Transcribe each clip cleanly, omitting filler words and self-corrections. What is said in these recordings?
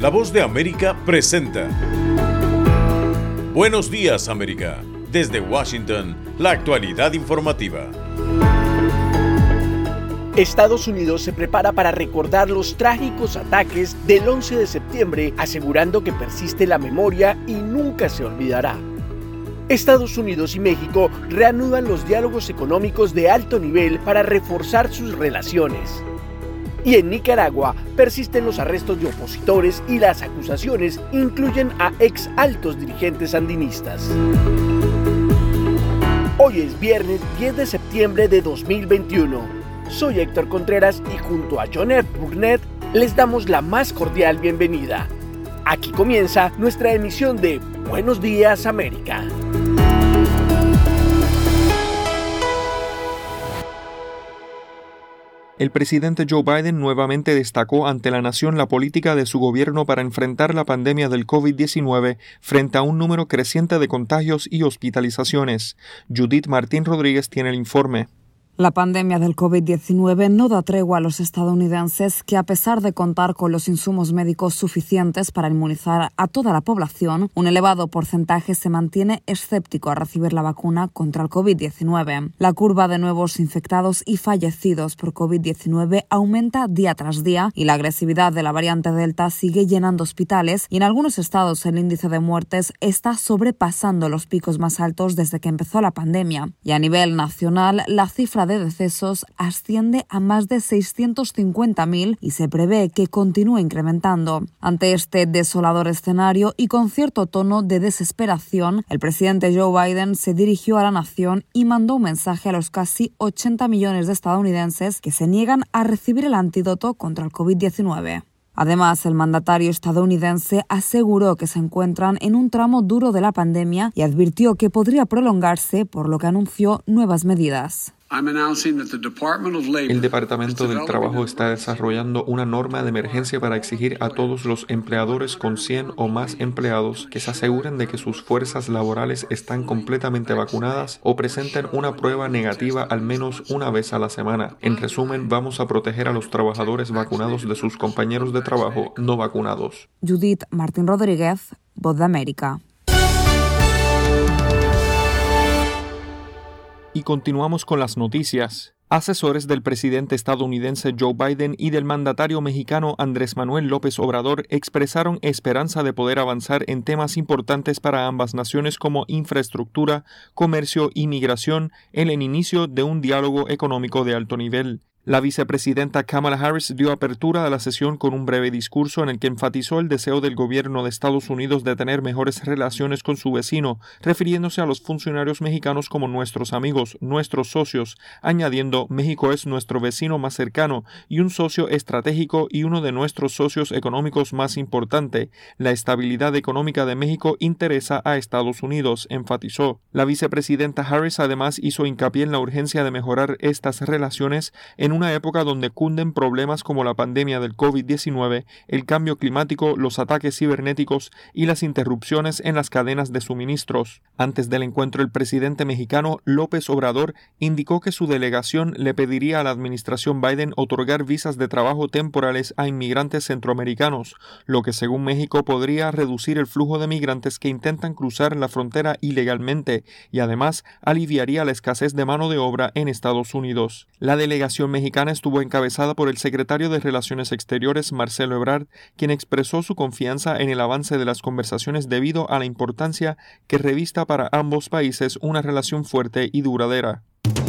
La Voz de América presenta Buenos Días, América. Desde Washington, la actualidad informativa. Estados Unidos se prepara para recordar los trágicos ataques del 11 de septiembre, asegurando que persiste la memoria y nunca se olvidará. Estados Unidos y México reanudan los diálogos económicos de alto nivel para reforzar sus relaciones. Y en Nicaragua persisten los arrestos de opositores y las acusaciones incluyen a ex altos dirigentes sandinistas. Hoy es viernes 10 de septiembre de 2021. Soy Héctor Contreras y junto a John F. Burnett les damos la más cordial bienvenida. Aquí comienza nuestra emisión de Buenos Días, América. El presidente Joe Biden nuevamente destacó ante la nación la política de su gobierno para enfrentar la pandemia del COVID-19 frente a un número creciente de contagios y hospitalizaciones. Judith Martín Rodríguez tiene el informe. La pandemia del COVID-19 no da tregua a los estadounidenses que, a pesar de contar con los insumos médicos suficientes para inmunizar a toda la población, un elevado porcentaje se mantiene escéptico a recibir la vacuna contra el COVID-19. La curva de nuevos infectados y fallecidos por COVID-19 aumenta día tras día y la agresividad de la variante Delta sigue llenando hospitales y en algunos estados el índice de muertes está sobrepasando los picos más altos desde que empezó la pandemia. Y a nivel nacional, la cifra de decesos asciende a más de 650.000 y se prevé que continúe incrementando. Ante este desolador escenario y con cierto tono de desesperación, el presidente Joe Biden se dirigió a la nación y mandó un mensaje a los casi 80 millones de estadounidenses que se niegan a recibir el antídoto contra el COVID-19. Además, el mandatario estadounidense aseguró que se encuentran en un tramo duro de la pandemia y advirtió que podría prolongarse, por lo que anunció nuevas medidas. El Departamento del Trabajo está desarrollando una norma de emergencia para exigir a todos los empleadores con 100 o más empleados que se aseguren de que sus fuerzas laborales están completamente vacunadas o presenten una prueba negativa al menos una vez a la semana. En resumen, vamos a proteger a los trabajadores vacunados de sus compañeros de trabajo no vacunados. Judith Martín Rodríguez, Voz de América. Y continuamos con las noticias. Asesores del presidente estadounidense Joe Biden y del mandatario mexicano Andrés Manuel López Obrador expresaron esperanza de poder avanzar en temas importantes para ambas naciones como infraestructura, comercio y migración en el inicio de un diálogo económico de alto nivel. La vicepresidenta Kamala Harris dio apertura a la sesión con un breve discurso en el que enfatizó el deseo del gobierno de Estados Unidos de tener mejores relaciones con su vecino, refiriéndose a los funcionarios mexicanos como nuestros amigos, nuestros socios, añadiendo: México es nuestro vecino más cercano y un socio estratégico y uno de nuestros socios económicos más importante. La estabilidad económica de México interesa a Estados Unidos, enfatizó. La vicepresidenta Harris además hizo hincapié en la urgencia de mejorar estas relaciones en una época donde cunden problemas como la pandemia del COVID-19, el cambio climático, los ataques cibernéticos y las interrupciones en las cadenas de suministros. Antes del encuentro, el presidente mexicano López Obrador indicó que su delegación le pediría a la administración Biden otorgar visas de trabajo temporales a inmigrantes centroamericanos, lo que según México podría reducir el flujo de migrantes que intentan cruzar la frontera ilegalmente y además aliviaría la escasez de mano de obra en Estados Unidos. La delegación mexicana estuvo encabezada por el secretario de Relaciones Exteriores, Marcelo Ebrard, quien expresó su confianza en el avance de las conversaciones debido a la importancia que revista para ambos países una relación fuerte y duradera.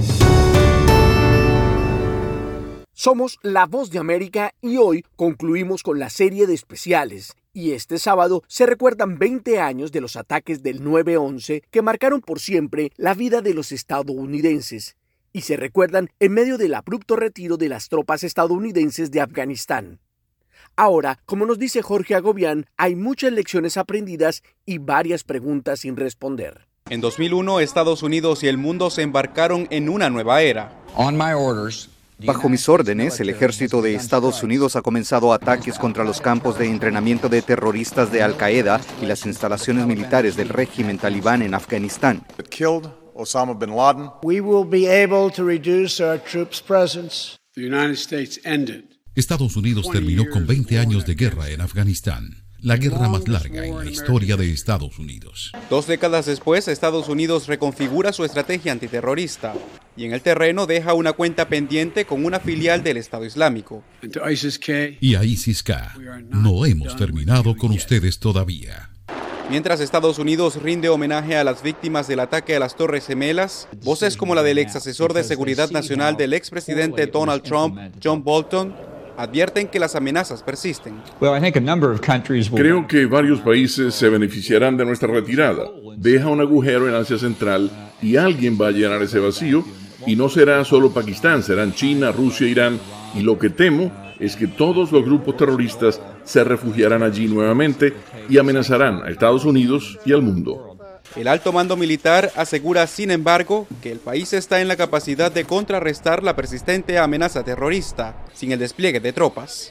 Somos La Voz de América y hoy concluimos con la serie de especiales. Y este sábado se recuerdan 20 años de los ataques del 9/11 que marcaron por siempre la vida de los estadounidenses. Y se recuerdan en medio del abrupto retiro de las tropas estadounidenses de Afganistán. Ahora, como nos dice Jorge Agobián, hay muchas lecciones aprendidas y varias preguntas sin responder. En 2001, Estados Unidos y el mundo se embarcaron en una nueva era. Bajo mis órdenes, el ejército de Estados Unidos ha comenzado ataques contra los campos de entrenamiento de terroristas de Al-Qaeda y las instalaciones militares del régimen talibán en Afganistán. Osama bin Laden. We will be able to reduce our troops' presence. The United States ended. Estados Unidos terminó con 20 años de guerra en Afganistán. la guerra más larga en la historia de Estados Unidos. 2 décadas después, Estados Unidos reconfigura su estrategia antiterrorista y en el terreno deja una cuenta pendiente con una filial del Estado Islámico. Y a ISIS-K, no hemos terminado con ustedes todavía. Mientras Estados Unidos rinde homenaje a las víctimas del ataque a las Torres Gemelas, voces como la del ex asesor de Seguridad Nacional del expresidente Donald Trump, John Bolton, advierten que las amenazas persisten. Creo que varios países se beneficiarán de nuestra retirada. Deja un agujero en Asia Central y alguien va a llenar ese vacío, y no será solo Pakistán, serán China, Rusia, Irán, y lo que temo es que todos los grupos terroristas se refugiarán allí nuevamente y amenazarán a Estados Unidos y al mundo. El alto mando militar asegura, sin embargo, que el país está en la capacidad de contrarrestar la persistente amenaza terrorista sin el despliegue de tropas.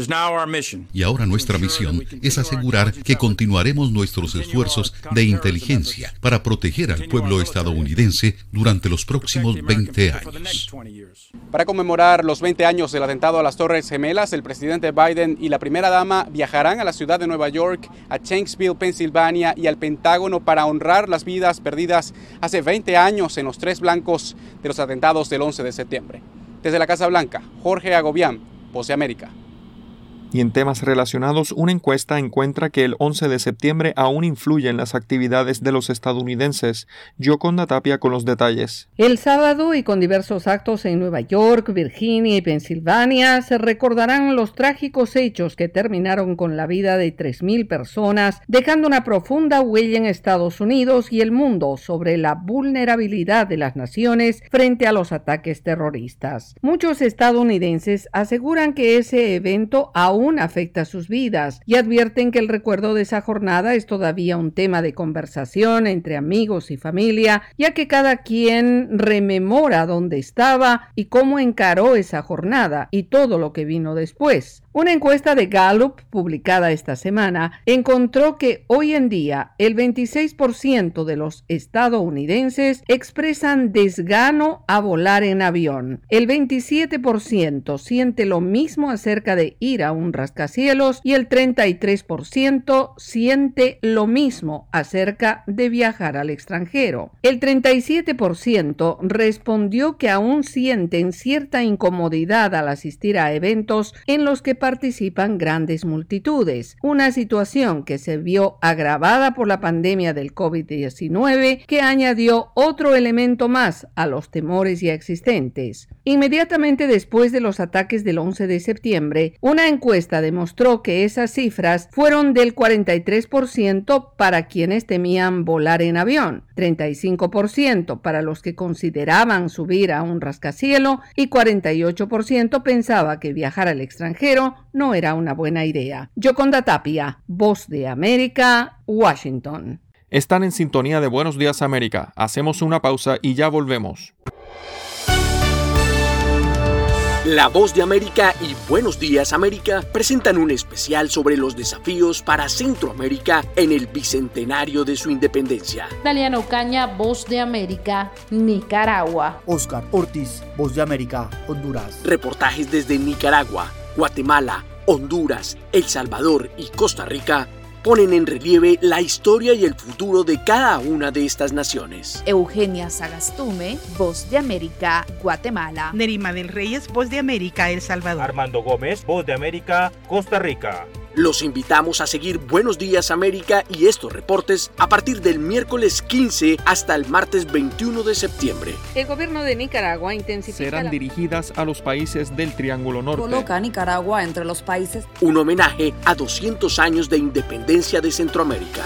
Y ahora nuestra misión es asegurar que continuaremos nuestros esfuerzos de inteligencia para proteger al pueblo estadounidense durante los próximos 20 años. Para conmemorar los 20 años del atentado a las Torres Gemelas, el presidente Biden y la primera dama viajarán a la ciudad de Nueva York, a Shanksville, Pensilvania y al Pentágono para honrar las vidas perdidas hace 20 años en los 3 blancos de los atentados del 11 de septiembre. Desde la Casa Blanca, Jorge Agobián, Voz de América. Y en temas relacionados, una encuesta encuentra que el 11 de septiembre aún influye en las actividades de los estadounidenses. Yoconda Tapia con los detalles. El sábado, y con diversos actos en Nueva York, Virginia y Pensilvania, se recordarán los trágicos hechos que terminaron con la vida de 3,000 personas, dejando una profunda huella en Estados Unidos y el mundo sobre la vulnerabilidad de las naciones frente a los ataques terroristas. Muchos estadounidenses aseguran que ese evento aún afecta sus vidas y advierten que el recuerdo de esa jornada es todavía un tema de conversación entre amigos y familia, ya que cada quien rememora dónde estaba y cómo encaró esa jornada y todo lo que vino después. Una encuesta de Gallup publicada esta semana encontró que hoy en día el 26% de los estadounidenses expresan desgano a volar en avión. El 27% siente lo mismo acerca de ir a un rascacielos y el 33% siente lo mismo acerca de viajar al extranjero. El 37% respondió que aún sienten cierta incomodidad al asistir a eventos en los que participan grandes multitudes, una situación que se vio agravada por la pandemia del COVID-19, que añadió otro elemento más a los temores ya existentes. Inmediatamente después de los ataques del 11 de septiembre, una encuesta demostró que esas cifras fueron del 43% para quienes temían volar en avión, 35% para los que consideraban subir a un rascacielos y 48% pensaba que viajar al extranjero no era una buena idea. Yoconda Tapia, Voz de América, Washington. Están en sintonía de Buenos Días América. Hacemos una pausa y ya volvemos. La Voz de América y Buenos Días América presentan un especial sobre los desafíos para Centroamérica en el bicentenario de su independencia. Daliana Ocaña, Voz de América, Nicaragua. Oscar Ortiz, Voz de América, Honduras. Reportajes desde Nicaragua, Guatemala, Honduras, El Salvador y Costa Rica ponen en relieve la historia y el futuro de cada una de estas naciones. Eugenia Sagastume, Voz de América, Guatemala. Nerima del Reyes, Voz de América, El Salvador. Armando Gómez, Voz de América, Costa Rica. Los invitamos a seguir Buenos Días América y estos reportes a partir del miércoles 15 hasta el martes 21 de septiembre. El gobierno de Nicaragua intensifica... Serán dirigidas a los países del Triángulo Norte. Coloca a Nicaragua entre los países... Un homenaje a 200 años de independencia de Centroamérica.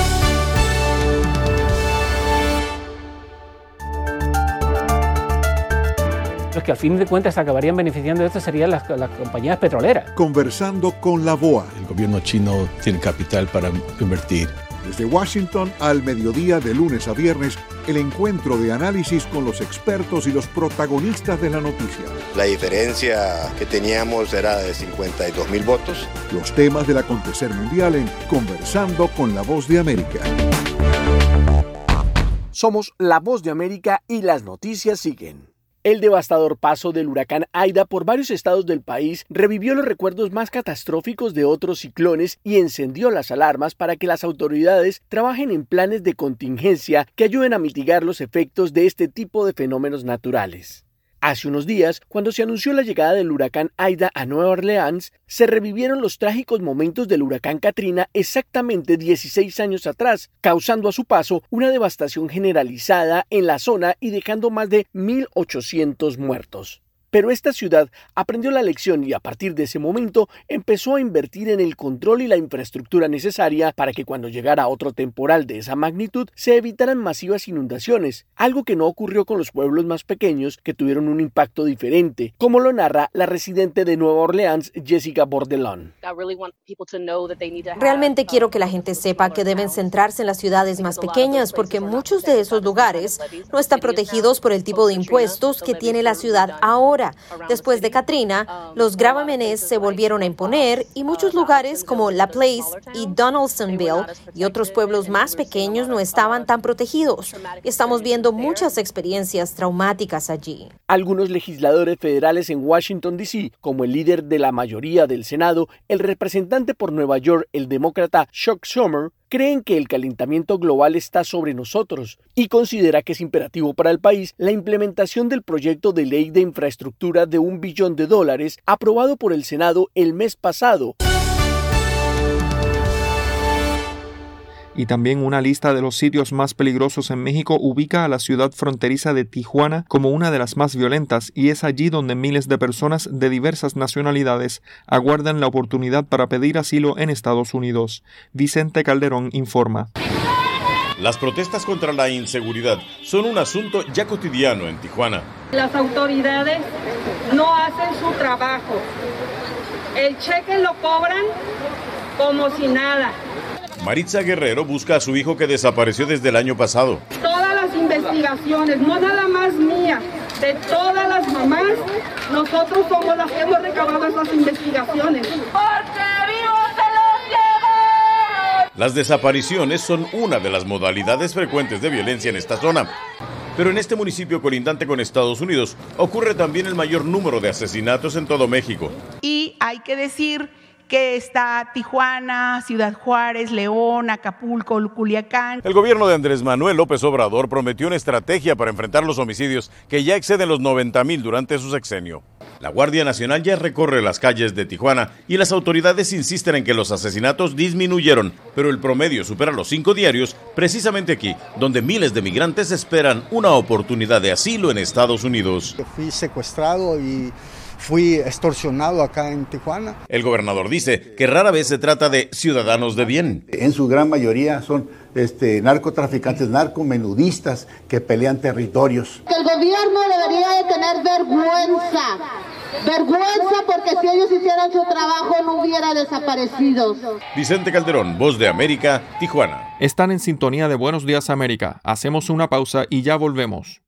Los que al fin de cuentas acabarían beneficiando de esto serían las compañías petroleras. Conversando con la BOA. El gobierno chino tiene capital para invertir. Desde Washington al mediodía de lunes a viernes, el encuentro de análisis con los expertos y los protagonistas de la noticia. La diferencia que teníamos era de 52,000 votos. Los temas del acontecer mundial en Conversando con la Voz de América. Somos la Voz de América y las noticias siguen. El devastador paso del huracán Aida por varios estados del país revivió los recuerdos más catastróficos de otros ciclones y encendió las alarmas para que las autoridades trabajen en planes de contingencia que ayuden a mitigar los efectos de este tipo de fenómenos naturales. Hace unos días, cuando se anunció la llegada del huracán Aida a Nueva Orleans, se revivieron los trágicos momentos del huracán Katrina exactamente 16 años atrás, causando a su paso una devastación generalizada en la zona y dejando más de 1.800 muertos. Pero esta ciudad aprendió la lección y a partir de ese momento empezó a invertir en el control y la infraestructura necesaria para que cuando llegara otro temporal de esa magnitud se evitaran masivas inundaciones, algo que no ocurrió con los pueblos más pequeños que tuvieron un impacto diferente, como lo narra la residente de Nueva Orleans, Jessica Bordelon. Realmente quiero que la gente sepa que deben centrarse en las ciudades más pequeñas porque muchos de esos lugares no están protegidos por el tipo de impuestos que tiene la ciudad ahora. Después de Katrina, los gravámenes se volvieron a imponer y muchos lugares como La Place y Donaldsonville y otros pueblos más pequeños no estaban tan protegidos. Estamos viendo muchas experiencias traumáticas allí. Algunos legisladores federales en Washington, D.C., como el líder de la mayoría del Senado, el representante por Nueva York, el demócrata Chuck Schumer, creen que el calentamiento global está sobre nosotros y considera que es imperativo para el país la implementación del proyecto de ley de infraestructura de $1 billón aprobado por el Senado el mes pasado. Y también una lista de los sitios más peligrosos en México ubica a la ciudad fronteriza de Tijuana como una de las más violentas y es allí donde miles de personas de diversas nacionalidades aguardan la oportunidad para pedir asilo en Estados Unidos. Vicente Calderón informa. Las protestas contra la inseguridad son un asunto ya cotidiano en Tijuana. Las autoridades no hacen su trabajo. El cheque lo cobran como si nada. Maritza Guerrero busca a su hijo que desapareció desde el año pasado. Todas las investigaciones, no nada más mía, de todas las mamás, nosotros somos las que hemos recabado esas investigaciones. ¡Porque vivos se los llevaron! Las desapariciones son una de las modalidades frecuentes de violencia en esta zona. Pero en este municipio colindante con Estados Unidos ocurre también el mayor número de asesinatos en todo México. Y hay que decir que está Tijuana, Ciudad Juárez, León, Acapulco, Culiacán. El gobierno de Andrés Manuel López Obrador prometió una estrategia para enfrentar los homicidios que ya exceden los 90,000 durante su sexenio. La Guardia Nacional ya recorre las calles de Tijuana y las autoridades insisten en que los asesinatos disminuyeron, pero el promedio supera los 5 diarios, precisamente aquí, donde miles de migrantes esperan una oportunidad de asilo en Estados Unidos. Fui secuestrado y fui extorsionado acá en Tijuana. El gobernador dice que rara vez se trata de ciudadanos de bien. En su gran mayoría son narcotraficantes, narcomenudistas que pelean territorios. Que el gobierno debería de tener vergüenza porque si ellos hicieran su trabajo no hubiera desaparecidos. Vicente Calderón, Voz de América, Tijuana. Están en sintonía de Buenos Días América. Hacemos una pausa y ya volvemos.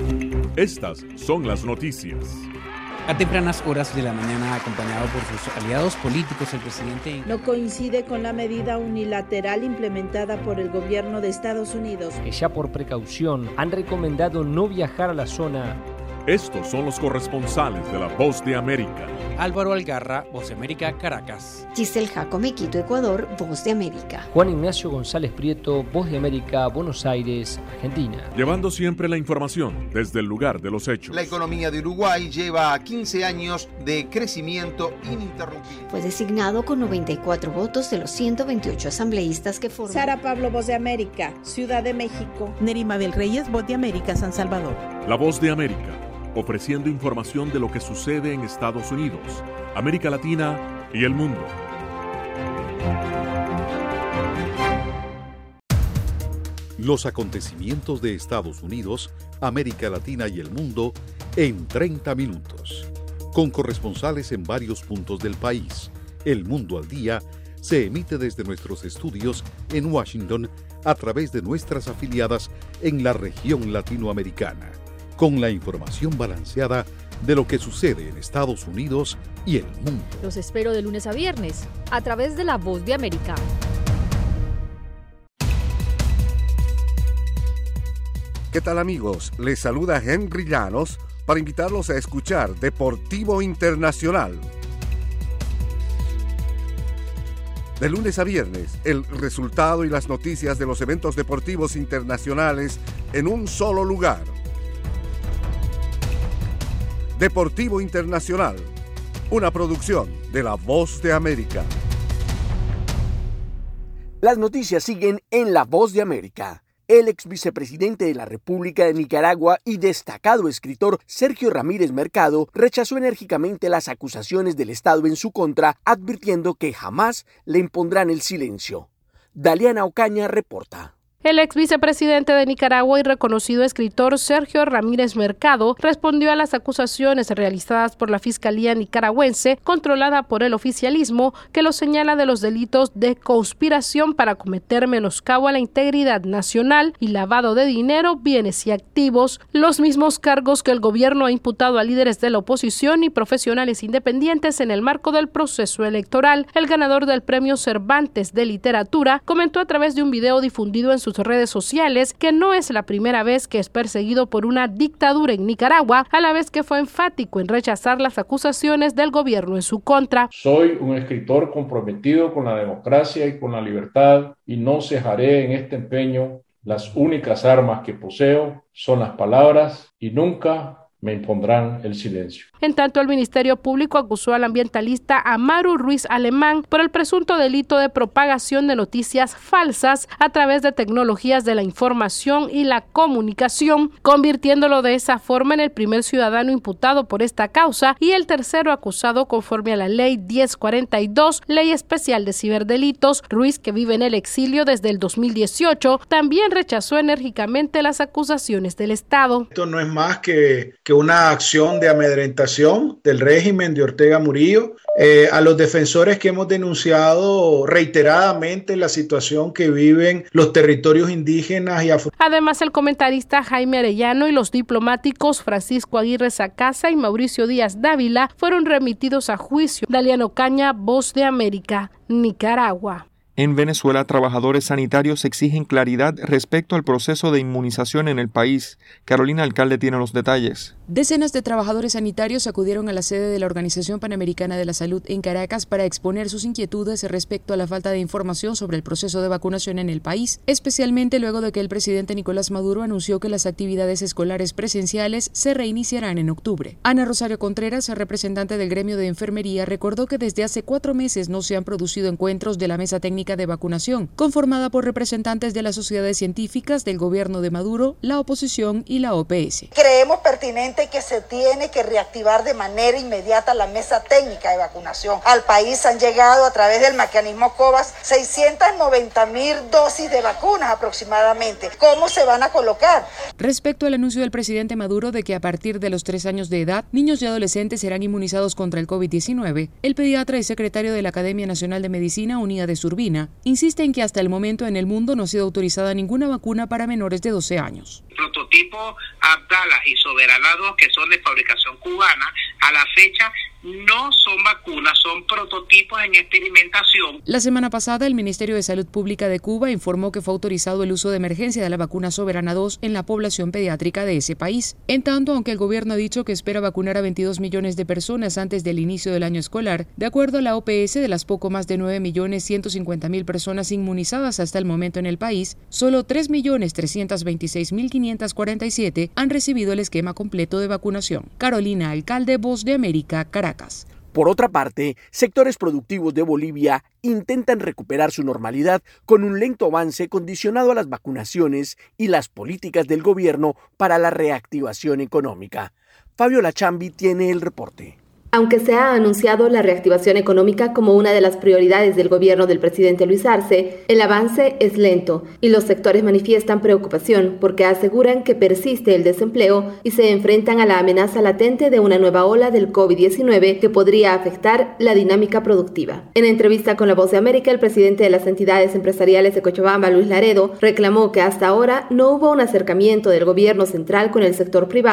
Estas son las noticias. A tempranas horas de la mañana, acompañado por sus aliados políticos, el presidente no coincide con la medida unilateral implementada por el gobierno de Estados Unidos, que ya por precaución han recomendado no viajar a la zona. Estos son los corresponsales de La Voz de América. Álvaro Algarra, Voz de América, Caracas. Giselle Jacome, Quito, Ecuador, Voz de América. Juan Ignacio González Prieto, Voz de América, Buenos Aires, Argentina. Llevando siempre la información desde el lugar de los hechos. La economía de Uruguay lleva 15 años de crecimiento ininterrumpido. Fue designado con 94 votos de los 128 asambleístas que forman. Sara Pablo, Voz de América, Ciudad de México. Nerima del Reyes, Voz de América, San Salvador. La Voz de América, ofreciendo información de lo que sucede en Estados Unidos, América Latina y el mundo. Los acontecimientos de Estados Unidos, América Latina y el mundo en 30 minutos. Con corresponsales en varios puntos del país. El Mundo al Día se emite desde nuestros estudios en Washington a través de nuestras afiliadas en la región latinoamericana, con la información balanceada de lo que sucede en Estados Unidos y el mundo. Los espero de lunes a viernes, a través de La Voz de América. ¿Qué tal, amigos? Les saluda Henry Llanos para invitarlos a escuchar Deportivo Internacional. De lunes a viernes, el resultado y las noticias de los eventos deportivos internacionales en un solo lugar. Deportivo Internacional, una producción de La Voz de América. Las noticias siguen en La Voz de América. El ex vicepresidente de la República de Nicaragua y destacado escritor Sergio Ramírez Mercado rechazó enérgicamente las acusaciones del Estado en su contra, advirtiendo que jamás le impondrán el silencio. Daliana Ocaña reporta. El ex vicepresidente de Nicaragua y reconocido escritor Sergio Ramírez Mercado respondió a las acusaciones realizadas por la Fiscalía nicaragüense, controlada por el oficialismo, que lo señala de los delitos de conspiración para cometer menoscabo a la integridad nacional y lavado de dinero, bienes y activos, los mismos cargos que el gobierno ha imputado a líderes de la oposición y profesionales independientes en el marco del proceso electoral. El ganador del Premio Cervantes de Literatura comentó a través de un video difundido en sus redes sociales que no es la primera vez que es perseguido por una dictadura en Nicaragua, a la vez que fue enfático en rechazar las acusaciones del gobierno en su contra. Soy un escritor comprometido con la democracia y con la libertad y no cejaré en este empeño. Las únicas armas que poseo son las palabras y nunca me impondrán el silencio. En tanto, el Ministerio Público acusó al ambientalista Amaru Ruiz Alemán por el presunto delito de propagación de noticias falsas a través de tecnologías de la información y la comunicación, convirtiéndolo de esa forma en el primer ciudadano imputado por esta causa y el tercero acusado conforme a la Ley 1042, Ley Especial de Ciberdelitos. Ruiz, que vive en el exilio desde el 2018, también rechazó enérgicamente las acusaciones del Estado. Esto no es más que una acción de amedrentación del régimen de Ortega Murillo, a los defensores que hemos denunciado reiteradamente la situación que viven los territorios indígenas y Además, el comentarista Jaime Arellano y los diplomáticos Francisco Aguirre Sacasa y Mauricio Díaz Dávila fueron remitidos a juicio. Daliana Ocaña, Voz de América, Nicaragua. En Venezuela, trabajadores sanitarios exigen claridad respecto al proceso de inmunización en el país. Carolina Alcalde tiene los detalles. Decenas de trabajadores sanitarios acudieron a la sede de la Organización Panamericana de la Salud en Caracas para exponer sus inquietudes respecto a la falta de información sobre el proceso de vacunación en el país, especialmente luego de que el presidente Nicolás Maduro anunció que las actividades escolares presenciales se reiniciarán en octubre. Ana Rosario Contreras, representante del gremio de enfermería, recordó que desde hace 4 meses no se han producido encuentros de la mesa técnica de vacunación, conformada por representantes de las sociedades científicas, del gobierno de Maduro, la oposición y la OPS. Creemos pertinente que se tiene que reactivar de manera inmediata la mesa técnica de vacunación. Al país han llegado a través del mecanismo COVAX 690,000 dosis de vacunas aproximadamente. ¿Cómo se van a colocar? Respecto al anuncio del presidente Maduro de que a partir de los 3 años de edad, niños y adolescentes serán inmunizados contra el COVID-19, el pediatra y secretario de la Academia Nacional de Medicina, Uníades Urbina, insiste en que hasta el momento en el mundo no ha sido autorizada ninguna vacuna para menores de 12 años. Prototipo Abdala y Soberana 2, que son de fabricación cubana, a la fecha no son vacunas, son prototipos en experimentación. La semana pasada, el Ministerio de Salud Pública de Cuba informó que fue autorizado el uso de emergencia de la vacuna Soberana 2 en la población pediátrica de ese país. En tanto, aunque el gobierno ha dicho que espera vacunar a 22 millones de personas antes del inicio del año escolar, de acuerdo a la OPS, de las poco más de 9.150.000 personas inmunizadas hasta el momento en el país, solo 3.326.547 han recibido el esquema completo de vacunación. Carolina Alcalde, Voz de América, Caracas. Por otra parte, sectores productivos de Bolivia intentan recuperar su normalidad con un lento avance condicionado a las vacunaciones y las políticas del gobierno para la reactivación económica. Fabiola Chambi tiene el reporte. Aunque se ha anunciado la reactivación económica como una de las prioridades del gobierno del presidente Luis Arce, el avance es lento y los sectores manifiestan preocupación porque aseguran que persiste el desempleo y se enfrentan a la amenaza latente de una nueva ola del COVID-19 que podría afectar la dinámica productiva. En entrevista con La Voz de América, el presidente de las entidades empresariales de Cochabamba, Luis Laredo, reclamó que hasta ahora no hubo un acercamiento del gobierno central con el sector privado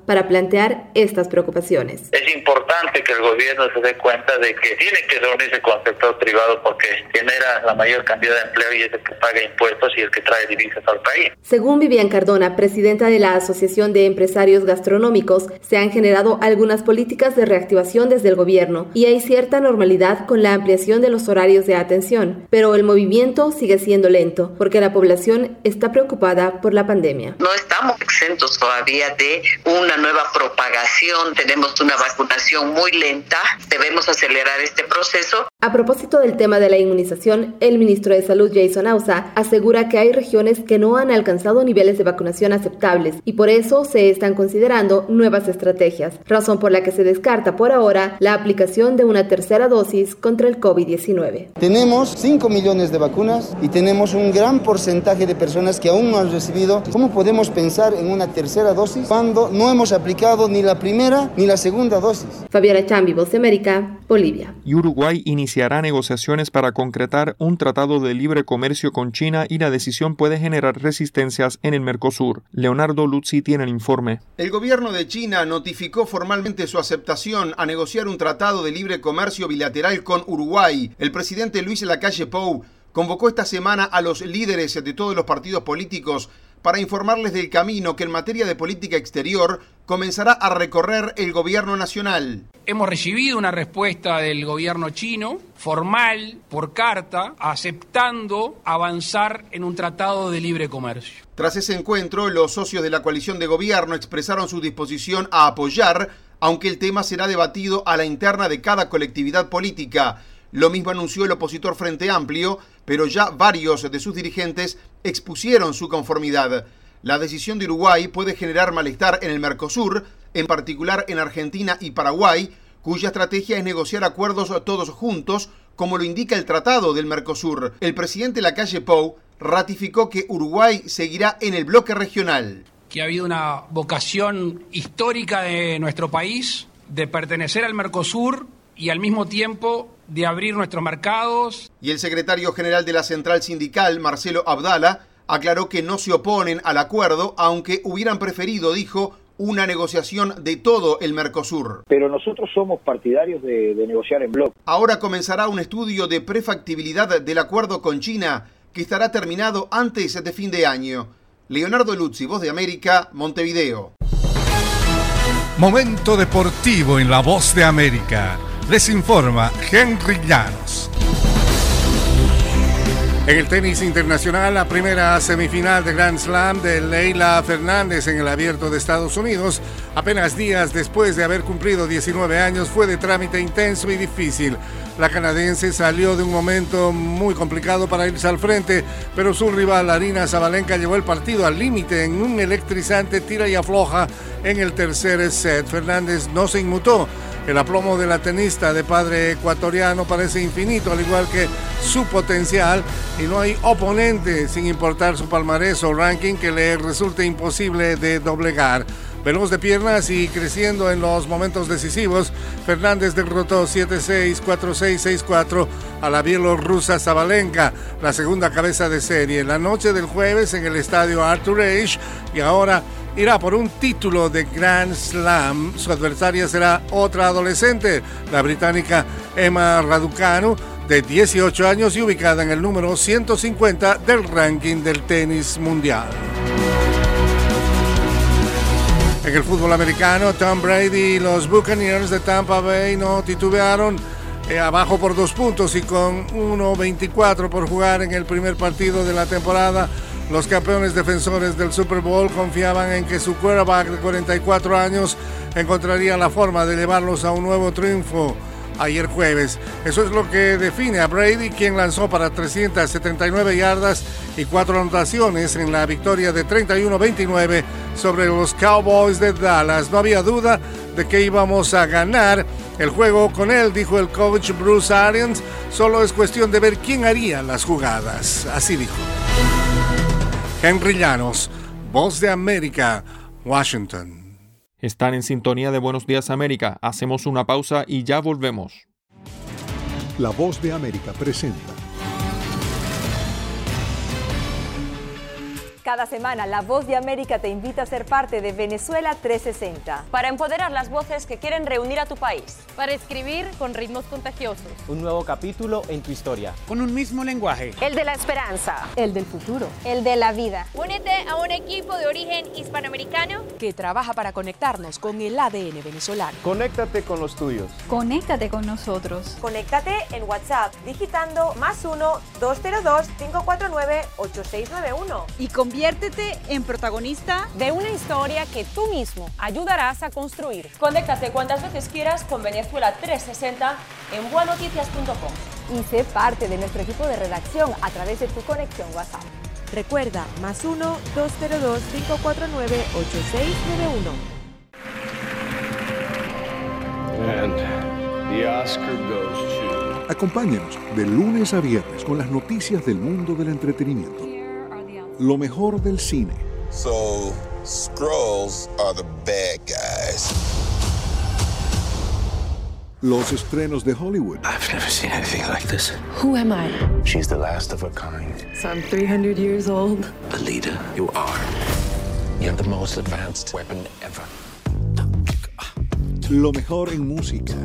para plantear estas preocupaciones. Es importante que el gobierno se dé cuenta de que tiene que reunirse con el sector privado porque genera la mayor cantidad de empleo y es el que paga impuestos y el que trae divisas al país. Según Vivian Cardona, presidenta de la Asociación de Empresarios Gastronómicos, se han generado algunas políticas de reactivación desde el gobierno y hay cierta normalidad con la ampliación de los horarios de atención, pero el movimiento sigue siendo lento porque la población está preocupada por la pandemia. No estamos exentos todavía de una nueva propagación, tenemos una vacunación muy lenta, debemos acelerar este proceso. A propósito del tema de la inmunización, el ministro de Salud, Jason Ausa, asegura que hay regiones que no han alcanzado niveles de vacunación aceptables y por eso se están considerando nuevas estrategias, razón por la que se descarta por ahora la aplicación de una tercera dosis contra el COVID-19. Tenemos 5 millones de vacunas y tenemos un gran porcentaje de personas que aún no han recibido. ¿Cómo podemos pensar en una tercera dosis cuando no hemos aplicado ni la primera ni la segunda dosis? Fabiola Chambi, Voz de América, Bolivia. Y Uruguay iniciará negociaciones para concretar un tratado de libre comercio con China y la decisión puede generar resistencias en el Mercosur. Leonardo Luzzi tiene el informe. El gobierno de China notificó formalmente su aceptación a negociar un tratado de libre comercio bilateral con Uruguay. El presidente Luis Lacalle Pou convocó esta semana a los líderes de todos los partidos políticos para informarles del camino que en materia de política exterior comenzará a recorrer el gobierno nacional. Hemos recibido una respuesta del gobierno chino, formal, por carta, aceptando avanzar en un tratado de libre comercio. Tras ese encuentro, los socios de la coalición de gobierno expresaron su disposición a apoyar, aunque el tema será debatido a la interna de cada colectividad política. Lo mismo anunció el opositor Frente Amplio, pero ya varios de sus dirigentes expusieron su conformidad. La decisión de Uruguay puede generar malestar en el Mercosur, en particular en Argentina y Paraguay, cuya estrategia es negociar acuerdos todos juntos, como lo indica el Tratado del Mercosur. El presidente Lacalle Pou ratificó que Uruguay seguirá en el bloque regional. Que ha habido una vocación histórica de nuestro país de pertenecer al Mercosur y al mismo tiempo de abrir nuestros mercados. Y el secretario general de la Central Sindical, Marcelo Abdala, aclaró que no se oponen al acuerdo, aunque hubieran preferido, dijo, una negociación de todo el Mercosur. Pero nosotros somos partidarios de negociar en bloque. Ahora comenzará un estudio de prefactibilidad del acuerdo con China, que estará terminado antes de fin de año. Leonardo Luzzi, Voz de América, Montevideo. Momento deportivo en La Voz de América. Les informa Henry Llanos. En el tenis internacional, la primera semifinal de Grand Slam de Leila Fernández en el Abierto de Estados Unidos, apenas días después de haber cumplido 19 años, fue de trámite intenso y difícil. La canadiense salió de un momento muy complicado para irse al frente, pero su rival Aryna Sabalenka llevó el partido al límite en un electrizante tira y afloja en el tercer set. Fernández no se inmutó. El aplomo de la tenista de padre ecuatoriano parece infinito, al igual que su potencial, y no hay oponente, sin importar su palmarés o ranking, que le resulte imposible de doblegar. Veloz de piernas y creciendo en los momentos decisivos, Fernández derrotó 7-6, 4-6, 6-4 a la bielorrusa Sabalenka, la segunda cabeza de serie, la noche del jueves en el estadio Arthur Ashe, y ahora irá por un título de Grand Slam. Su adversaria será otra adolescente, la británica Emma Raducanu, de 18 años y ubicada en el número 150 del ranking del tenis mundial. En el fútbol americano, Tom Brady y los Buccaneers de Tampa Bay no titubearon, abajo por 2 puntos y con 1.24 por jugar en el primer partido de la temporada. Los campeones defensores del Super Bowl confiaban en que su quarterback de 44 años encontraría la forma de llevarlos a un nuevo triunfo ayer jueves. Eso es lo que define a Brady, quien lanzó para 379 yardas y 4 anotaciones en la victoria de 31-29 sobre los Cowboys de Dallas. No había duda de que íbamos a ganar el juego con él, dijo el coach Bruce Arians. Solo es cuestión de ver quién haría las jugadas. Así dijo. Henry Llanos, Voz de América, Washington. Están en sintonía de Buenos Días América. Hacemos una pausa y ya volvemos. La Voz de América presenta. Cada semana, La Voz de América te invita a ser parte de Venezuela 360. Para empoderar las voces que quieren reunir a tu país. Para escribir con ritmos contagiosos. Un nuevo capítulo en tu historia. Con un mismo lenguaje. El de la esperanza. El del futuro. El de la vida. Únete a un equipo de origen hispanoamericano que trabaja para conectarnos con el ADN venezolano. Conéctate con los tuyos. Conéctate con nosotros. Conéctate en WhatsApp digitando +1 202 549 8691 y conviértete en protagonista de una historia que tú mismo ayudarás a construir. Conéctate cuantas veces quieras con Venezuela 360 en buenoticias.com y sé parte de nuestro equipo de redacción a través de tu conexión WhatsApp. Recuerda, +1 202 549 8691. And the Oscar goes to... Acompáñanos de lunes a viernes con las noticias del mundo del entretenimiento. Lo mejor del cine. So, Skrulls are the bad guys. Los estrenos de Hollywood. I've never seen anything like this. Who am I? She's the last of her kind. So I'm 300 years old. Alita, you are. You have the most advanced weapon ever. Lo mejor en música.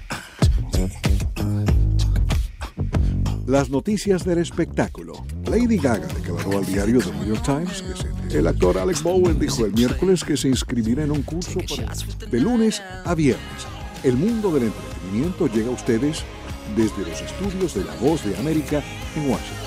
Las noticias del espectáculo. Lady Gaga declaró al diario The New York Times que el actor Alec Bowen dijo el miércoles que se inscribirá en un curso de lunes a viernes. El mundo del entretenimiento llega a ustedes desde los estudios de La Voz de América en Washington.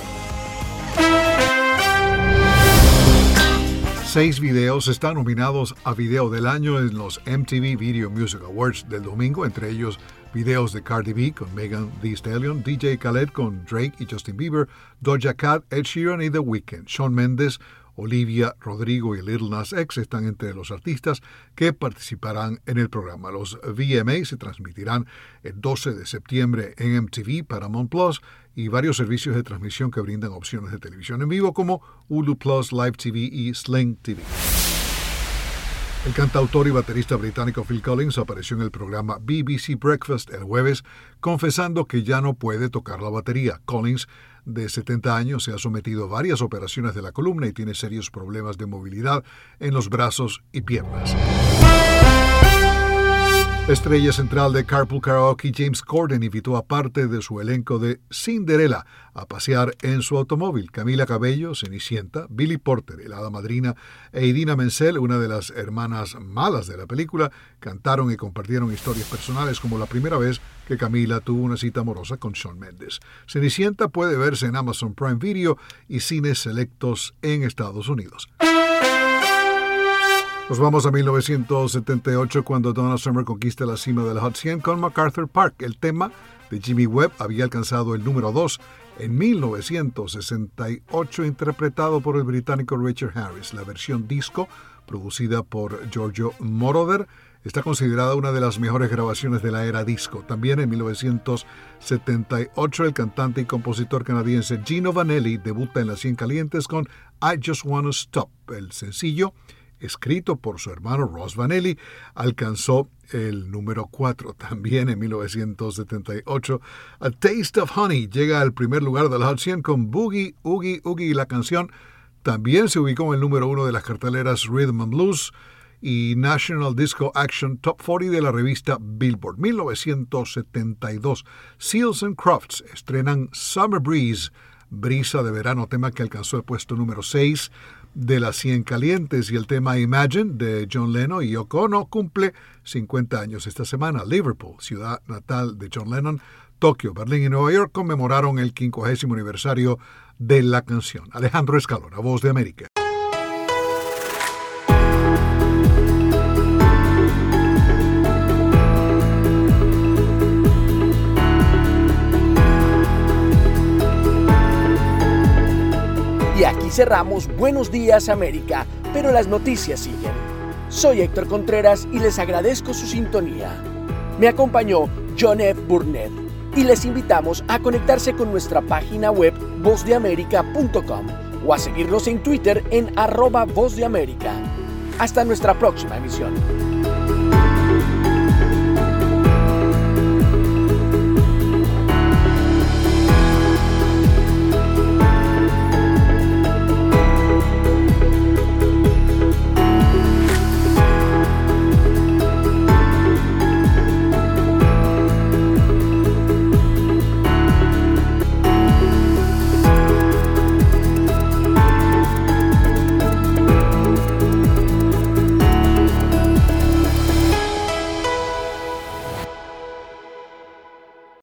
6 videos están nominados a Video del Año en los MTV Video Music Awards del domingo, entre ellos videos de Cardi B con Megan Thee Stallion, DJ Khaled con Drake y Justin Bieber, Doja Cat, Ed Sheeran y The Weeknd. Shawn Mendes, Olivia Rodrigo y Lil Nas X están entre los artistas que participarán en el programa. Los VMA se transmitirán el 12 de septiembre en MTV, Paramount Plus y varios servicios de transmisión que brindan opciones de televisión en vivo como Hulu Plus, Live TV y Sling TV. El cantautor y baterista británico Phil Collins apareció en el programa BBC Breakfast el jueves confesando que ya no puede tocar la batería. Collins, de 70 años, se ha sometido a varias operaciones de la columna y tiene serios problemas de movilidad en los brazos y piernas. La estrella central de Carpool Karaoke, James Corden, invitó a parte de su elenco de Cinderella a pasear en su automóvil. Camila Cabello, Cenicienta, Billy Porter, el hada madrina, e Idina Menzel, una de las hermanas malas de la película, cantaron y compartieron historias personales como la primera vez que Camila tuvo una cita amorosa con Shawn Mendes. Cenicienta puede verse en Amazon Prime Video y cines selectos en Estados Unidos. Nos vamos a 1978 cuando Donna Summer conquista la cima del Hot 100 con MacArthur Park. El tema de Jimmy Webb había alcanzado el número 2 en 1968, interpretado por el británico Richard Harris. La versión disco, producida por Giorgio Moroder, está considerada una de las mejores grabaciones de la era disco. También en 1978 el cantante y compositor canadiense Gino Vanelli debuta en las 100 calientes con I Just Wanna Stop. El sencillo, escrito por su hermano Ross Vanelli, alcanzó el número 4. También en 1978, A Taste of Honey llega al primer lugar del Hot 100 con Boogie, Oogie, Oogie. La canción también se ubicó en el número 1 de las carteleras Rhythm and Blues y National Disco Action Top 40 de la revista Billboard. 1972, Seals and Crofts estrenan Summer Breeze, brisa de verano, tema que alcanzó el puesto número 6 de las 100 calientes, y el tema Imagine de John Lennon y Yoko Ono cumple 50 años esta semana. Liverpool, ciudad natal de John Lennon, Tokio, Berlín y Nueva York conmemoraron el 50º aniversario de la canción. Alejandro Escalona, Voz de América. Y aquí cerramos Buenos Días América, pero las noticias siguen. Soy Héctor Contreras y les agradezco su sintonía. Me acompañó John F. Burnett y les invitamos a conectarse con nuestra página web vozdeamerica.com o a seguirnos en Twitter en @vozdeamerica. Hasta nuestra próxima emisión.